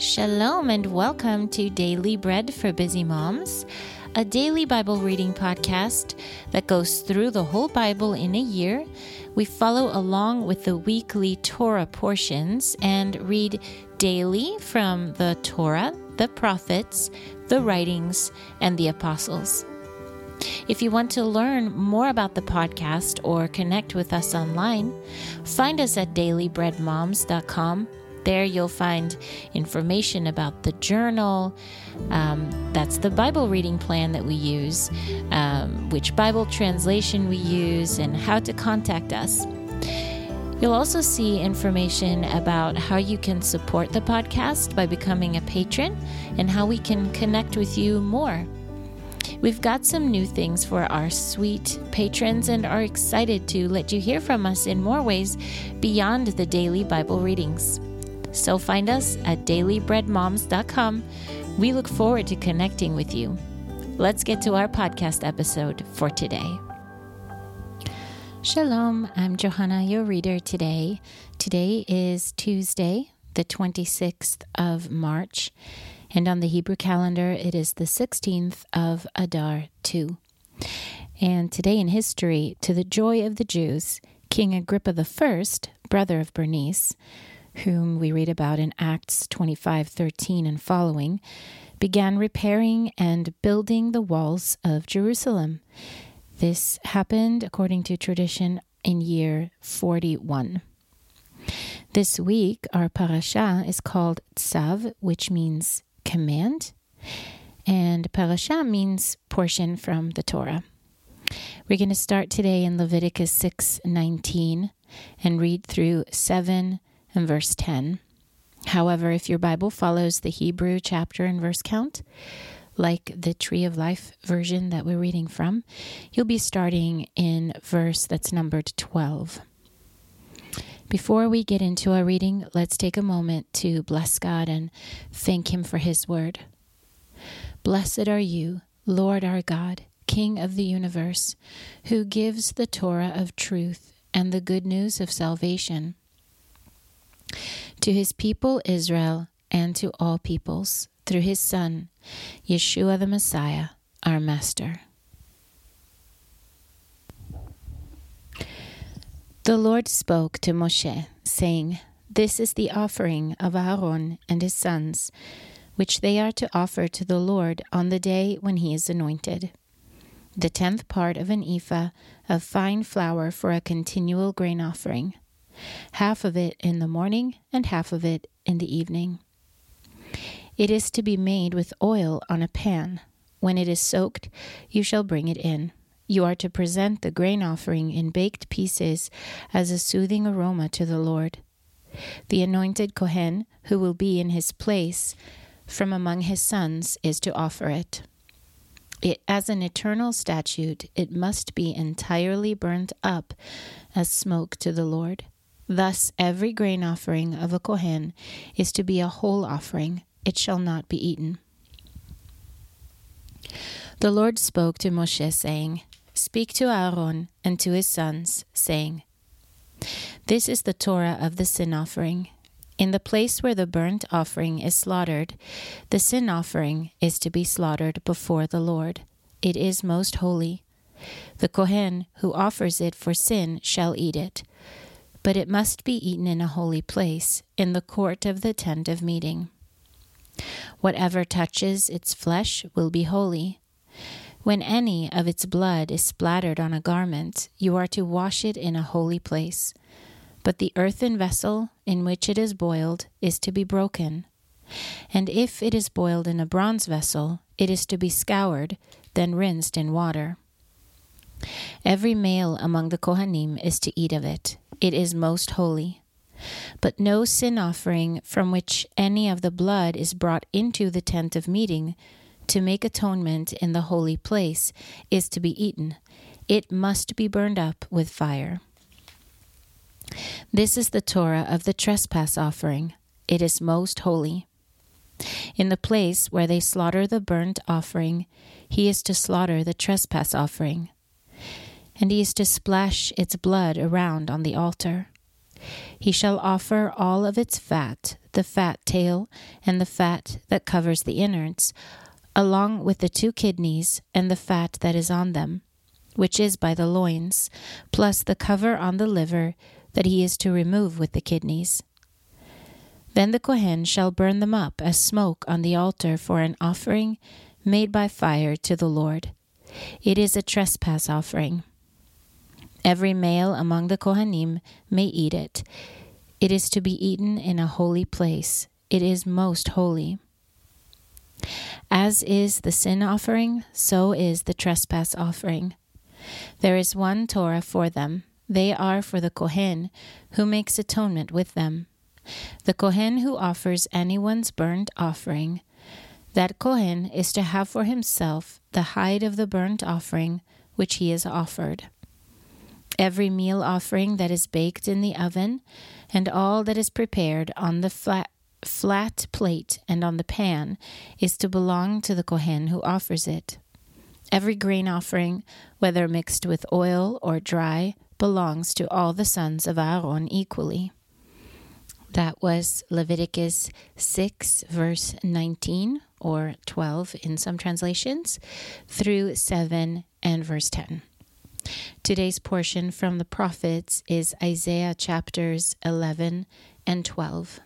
Shalom and welcome to Daily Bread for Busy Moms, a daily Bible reading podcast that goes through the whole Bible in a year. We follow along with the weekly Torah portions and read daily from the Torah, the prophets, the writings, and the apostles. If you want to learn more about the podcast or connect with us online, find us at dailybreadmoms.com. There you'll find information about the journal, that's the Bible reading plan that we use, which Bible translation we use, and how to contact us. You'll also see information about how you can support the podcast by becoming a patron and how we can connect with you more. We've got some new things for our sweet patrons and are excited to let you hear from us in more ways beyond the daily Bible readings. So find us at dailybreadmoms.com. We look forward to connecting with you. Let's get to our podcast episode for today. Shalom, I'm Johanna, your reader today. Today is Tuesday, the 26th of March, and on the Hebrew calendar, it is the 16th of Adar 2. And today in history, to the joy of the Jews, King Agrippa I, brother of Bernice, whom we read about in Acts 25:13 and following, began repairing and building the walls of Jerusalem. This happened, according to tradition, in year 41. This week, our parasha is called Tzav, which means command, and parasha means portion from the Torah. We're going to start today in Leviticus 6:19 and read through 7 and verse 10. However, if your Bible follows the Hebrew chapter and verse count, like the Tree of Life version that we're reading from, you'll be starting in verse that's numbered 12. Before we get into our reading, let's take a moment to bless God and thank Him for His word. Blessed are you, Lord our God, King of the universe, who gives the Torah of truth and the good news of salvation to His people Israel and to all peoples, through His Son, Yeshua the Messiah, our Master. The Lord spoke to Moshe, saying, "This is the offering of Aaron and his sons, which they are to offer to the Lord on the day when he is anointed. The 10th part of an ephah of fine flour for a continual grain offering, half of it in the morning and half of it in the evening. It is to be made with oil on a pan. When it is soaked, you shall bring it in. You are to present the grain offering in baked pieces as a soothing aroma to the Lord. The anointed Kohen, who will be in his place from among his sons, is to offer it. As an eternal statute, it must be entirely burnt up as smoke to the Lord. Thus, every grain offering of a Kohen is to be a whole offering. It shall not be eaten." The Lord spoke to Moshe, saying, "Speak to Aaron and to his sons, saying, This is the Torah of the sin offering. In the place where the burnt offering is slaughtered, the sin offering is to be slaughtered before the Lord. It is most holy. The Kohen who offers it for sin shall eat it, but it must be eaten in a holy place, in the court of the tent of meeting. Whatever touches its flesh will be holy. When any of its blood is splattered on a garment, you are to wash it in a holy place. But the earthen vessel in which it is boiled is to be broken. And if it is boiled in a bronze vessel, it is to be scoured, then rinsed in water. Every male among the Kohanim is to eat of it. It is most holy. But no sin offering from which any of the blood is brought into the tent of meeting to make atonement in the holy place is to be eaten. It must be burned up with fire. This is the Torah of the trespass offering. It is most holy. In the place where they slaughter the burnt offering, he is to slaughter the trespass offering, and he is to splash its blood around on the altar. He shall offer all of its fat, the fat tail, and the fat that covers the innards, along with the 2 kidneys and the fat that is on them, which is by the loins, plus the cover on the liver that he is to remove with the kidneys. Then the Kohen shall burn them up as smoke on the altar for an offering made by fire to the Lord. It is a trespass offering. Every male among the Kohanim may eat it. It is to be eaten in a holy place. It is most holy. As is the sin offering, so is the trespass offering. There is one Torah for them. They are for the Kohen, who makes atonement with them. The Kohen who offers anyone's burnt offering, that Kohen is to have for himself the hide of the burnt offering which he has offered. Every meal offering that is baked in the oven, and all that is prepared on the flat plate and on the pan, is to belong to the Kohen who offers it. Every grain offering, whether mixed with oil or dry, belongs to all the sons of Aaron equally. That was Leviticus 6, verse 19, or 12 in some translations, through 7 and verse 10. Today's portion from the prophets is Isaiah chapters 11 and 12.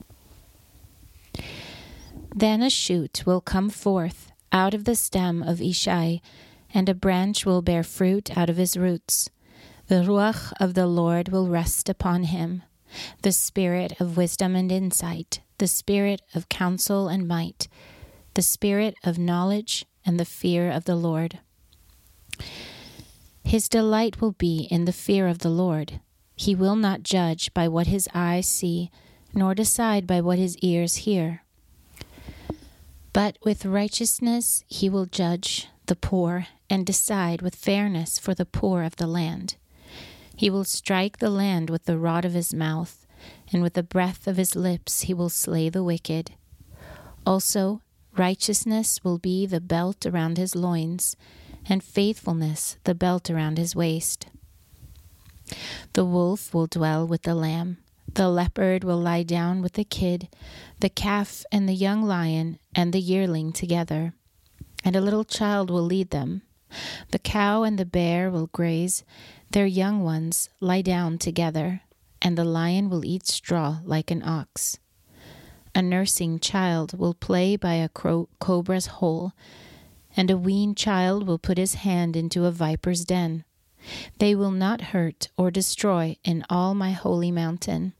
Then a shoot will come forth out of the stem of Ishai, and a branch will bear fruit out of his roots. The Ruach of the Lord will rest upon him, the spirit of wisdom and insight, the spirit of counsel and might, the spirit of knowledge and the fear of the Lord. His delight will be in the fear of the Lord. He will not judge by what his eyes see, nor decide by what his ears hear. But with righteousness he will judge the poor and decide with fairness for the poor of the land. He will strike the land with the rod of his mouth, and with the breath of his lips he will slay the wicked. Also, righteousness will be the belt around his loins, and faithfulness the belt around his waist. The wolf will dwell with the lamb. The leopard will lie down with the kid, the calf and the young lion and the yearling together, and a little child will lead them. The cow and the bear will graze, their young ones lie down together, and the lion will eat straw like an ox. A nursing child will play by a cobra's hole, and a weaned child will put his hand into a viper's den. They will not hurt or destroy in all my holy mountain.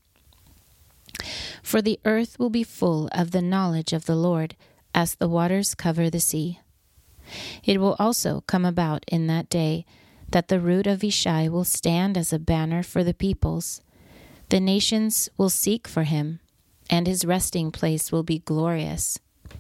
For the earth will be full of the knowledge of the Lord, as the waters cover the sea. It will also come about in that day that the root of Ishai will stand as a banner for the peoples. The nations will seek for him, and his resting place will be glorious.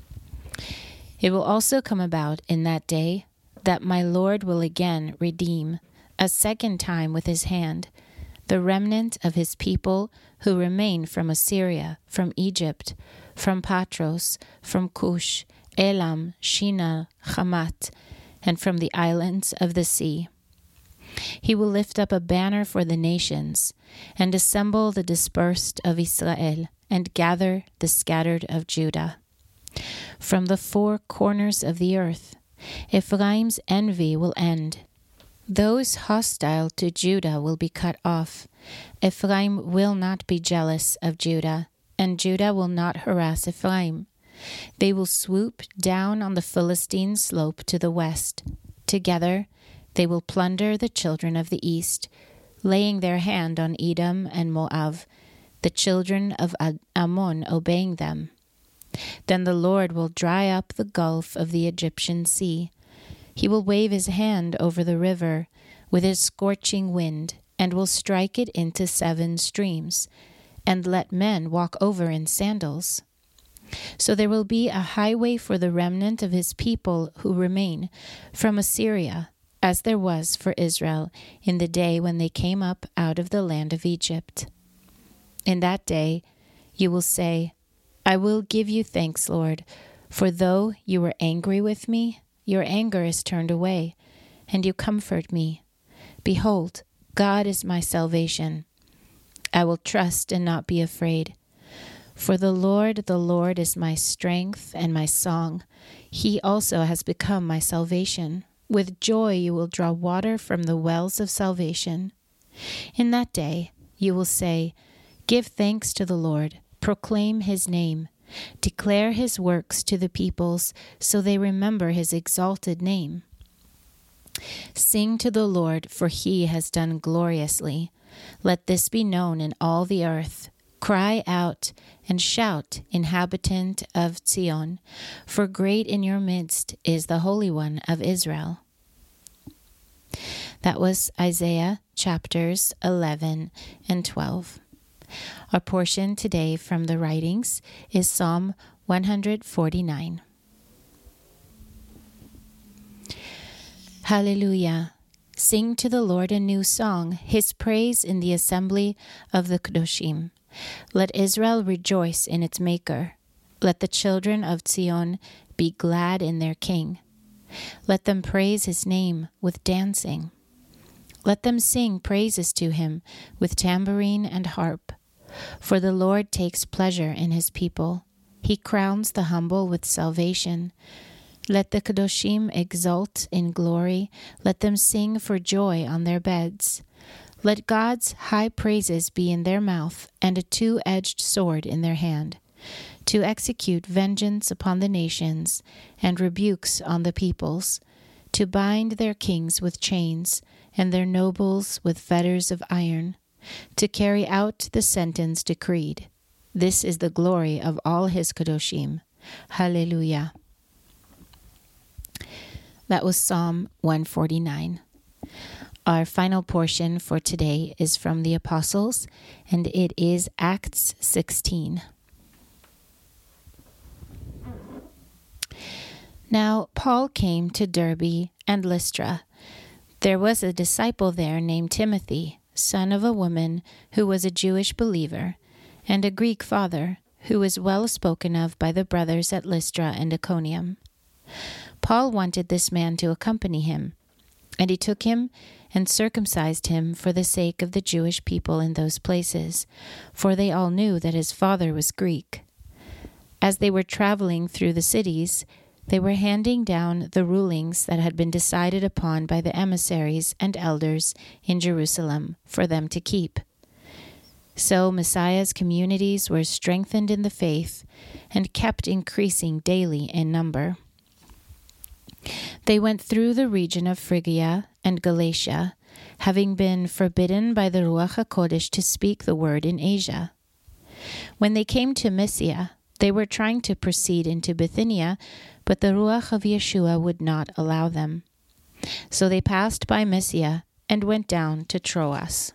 It will also come about in that day that my Lord will again redeem, a second time with his hand, the remnant of his people who remain from Assyria, from Egypt, from Patros, from Cush, Elam, Shinar, Hamat, and from the islands of the sea. He will lift up a banner for the nations, and assemble the dispersed of Israel, and gather the scattered of Judah. From the four corners of the earth, Ephraim's envy will end. Those hostile to Judah will be cut off. Ephraim will not be jealous of Judah, and Judah will not harass Ephraim. They will swoop down on the Philistine slope to the west. Together they will plunder the children of the east, laying their hand on Edom and Moab, the children of Ammon obeying them. Then the Lord will dry up the gulf of the Egyptian sea. He will wave his hand over the river with his scorching wind, and will strike it into 7 streams, and let men walk over in sandals. So there will be a highway for the remnant of his people who remain from Assyria, as there was for Israel in the day when they came up out of the land of Egypt. In that day you will say, I will give you thanks, Lord, for though you were angry with me, your anger is turned away, and you comfort me. Behold, God is my salvation. I will trust and not be afraid. For the Lord is my strength and my song. He also has become my salvation. With joy you will draw water from the wells of salvation. In that day you will say, give thanks to the Lord, proclaim his name, declare his works to the peoples, so they remember his exalted name. Sing to the Lord, for he has done gloriously. Let this be known in all the earth. Cry out and shout, inhabitant of Zion, for great in your midst is the Holy One of Israel. That was Isaiah chapters 11 and 12. Our portion today from the writings is Psalm 149. Hallelujah! Sing to the Lord a new song, his praise in the assembly of the Kedoshim. Let Israel rejoice in its Maker. Let the children of Zion be glad in their King. Let them praise his name with dancing. Let them sing praises to him with tambourine and harp. For the Lord takes pleasure in his people. He crowns the humble with salvation. Let the Kedoshim exult in glory. Let them sing for joy on their beds. Let God's high praises be in their mouth and a two-edged sword in their hand, to execute vengeance upon the nations and rebukes on the peoples, to bind their kings with chains and their nobles with fetters of iron, to carry out the sentence decreed. This is the glory of all his Kedoshim. Hallelujah. That was Psalm 149. Our final portion for today is from the Apostles, and it is Acts 16. Now Paul came to Derbe and Lystra. There was a disciple there named Timothy, son of a woman who was a Jewish believer, and a Greek father, who was well spoken of by the brothers at Lystra and Iconium. Paul wanted this man to accompany him, and he took him and circumcised him for the sake of the Jewish people in those places, for they all knew that his father was Greek. As they were traveling through the cities, they were handing down the rulings that had been decided upon by the emissaries and elders in Jerusalem for them to keep. So Messiah's communities were strengthened in the faith and kept increasing daily in number. They went through the region of Phrygia and Galatia, having been forbidden by the Ruach HaKodesh to speak the word in Asia. When they came to Mysia, they were trying to proceed into Bithynia, but the Ruach of Yeshua would not allow them. So they passed by Mysia and went down to Troas.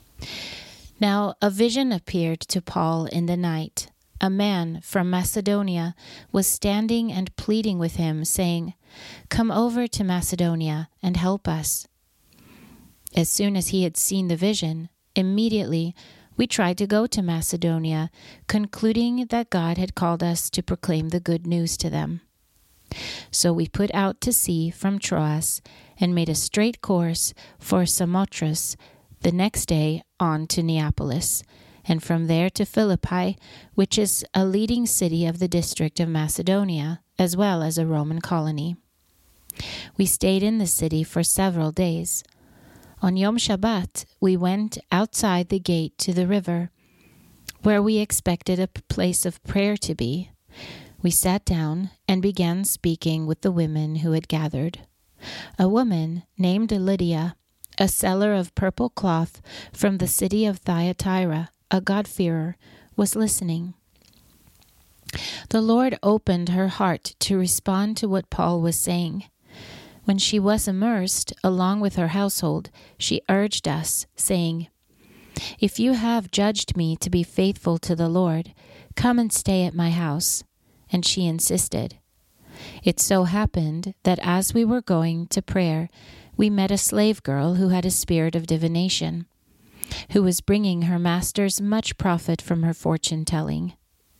Now a vision appeared to Paul in the night. A man from Macedonia was standing and pleading with him, saying, "Come over to Macedonia and help us." As soon as he had seen the vision, immediately we tried to go to Macedonia, concluding that God had called us to proclaim the good news to them. So we put out to sea from Troas and made a straight course for Samothrace, the next day on to Neapolis, and from there to Philippi, which is a leading city of the district of Macedonia, as well as a Roman colony. We stayed in the city for several days. On Yom Shabbat, we went outside the gate to the river, where we expected a place of prayer to be. We sat down and began speaking with the women who had gathered. A woman named Lydia, a seller of purple cloth from the city of Thyatira, a God-fearer, was listening. The Lord opened her heart to respond to what Paul was saying. When she was immersed, along with her household, she urged us, saying, "If you have judged me to be faithful to the Lord, come and stay at my house." And she insisted. It so happened that as we were going to prayer, we met a slave girl who had a spirit of divination, who was bringing her masters much profit from her fortune-telling.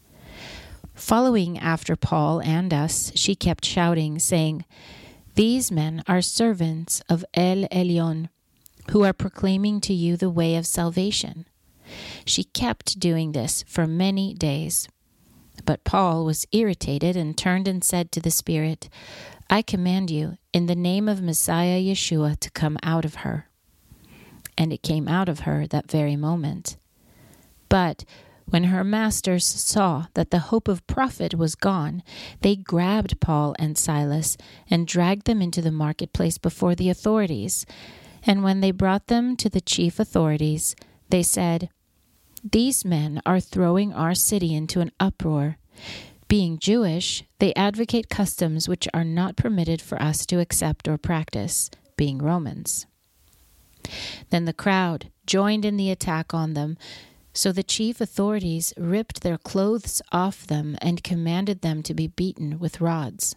Following after Paul and us, she kept shouting, saying, "These men are servants of El Elyon, who are proclaiming to you the way of salvation." She kept doing this for many days. But Paul was irritated and turned and said to the spirit, "I command you, in the name of Messiah Yeshua, to come out of her." And it came out of her that very moment. But when her masters saw that the hope of profit was gone, they grabbed Paul and Silas and dragged them into the marketplace before the authorities. And when they brought them to the chief authorities, they said, "These men are throwing our city into an uproar. Being Jewish, they advocate customs which are not permitted for us to accept or practice, being Romans." Then the crowd joined in the attack on them. So the chief authorities ripped their clothes off them and commanded them to be beaten with rods.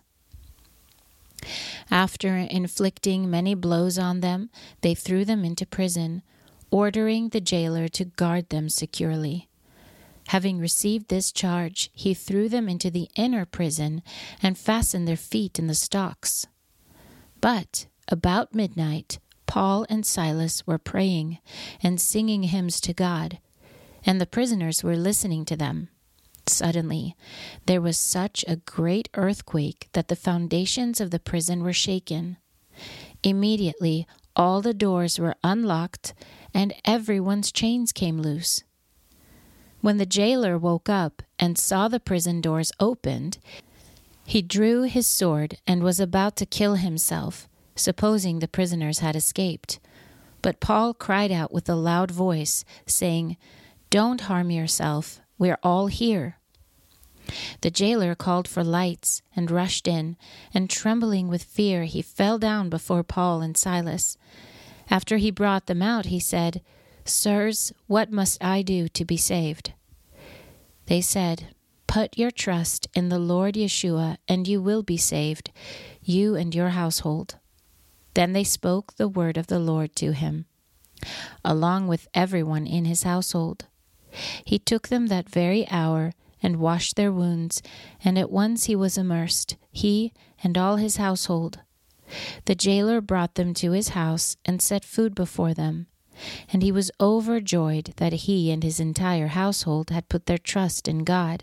After inflicting many blows on them, they threw them into prison, ordering the jailer to guard them securely. Having received this charge, he threw them into the inner prison and fastened their feet in the stocks. But about midnight, Paul and Silas were praying and singing hymns to God, and the prisoners were listening to them. Suddenly, there was such a great earthquake that the foundations of the prison were shaken. Immediately, all the doors were unlocked, and everyone's chains came loose. When the jailer woke up and saw the prison doors opened, he drew his sword and was about to kill himself, supposing the prisoners had escaped. But Paul cried out with a loud voice, saying, "Don't harm yourself. We're all here." The jailer called for lights and rushed in, and trembling with fear, he fell down before Paul and Silas. After he brought them out, he said, "Sirs, what must I do to be saved?" They said, "Put your trust in the Lord Yeshua, and you will be saved, you and your household." Then they spoke the word of the Lord to him, along with everyone in his household. He took them that very hour and washed their wounds, and at once he was immersed, he and all his household. The jailer brought them to his house and set food before them, and he was overjoyed that he and his entire household had put their trust in God.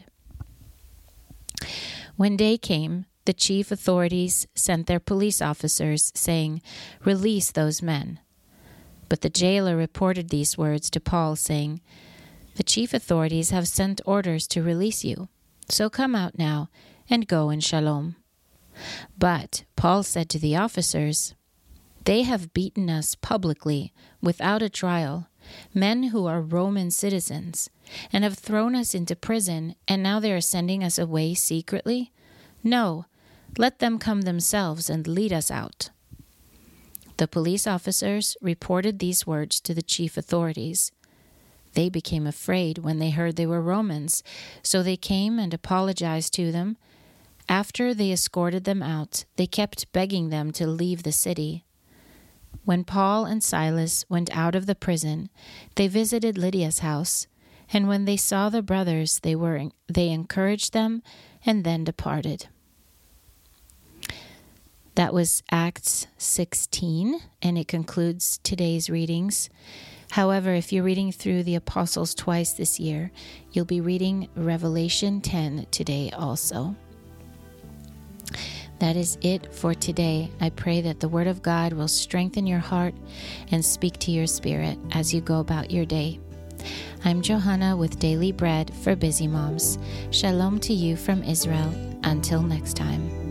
When day came, the chief authorities sent their police officers, saying, "Release those men." But the jailer reported these words to Paul, saying, "The chief authorities have sent orders to release you. So come out now and go in shalom." But Paul said to the officers, "They have beaten us publicly without a trial, men who are Roman citizens, and have thrown us into prison, and now they are sending us away secretly? No, let them come themselves and lead us out." The police officers reported these words to the chief authorities. They became afraid when they heard they were Romans, so they came and apologized to them. After they escorted them out, they kept begging them to leave the city. When Paul and Silas went out of the prison, they visited Lydia's house, and when they saw the brothers, they encouraged them and then departed. That was Acts 16, and it concludes today's readings. However, if you're reading through the Apostles twice this year, you'll be reading Revelation 10 today also. That is it for today. I pray that the Word of God will strengthen your heart and speak to your spirit as you go about your day. I'm Johanna with Daily Bread for Busy Moms. Shalom to you from Israel. Until next time.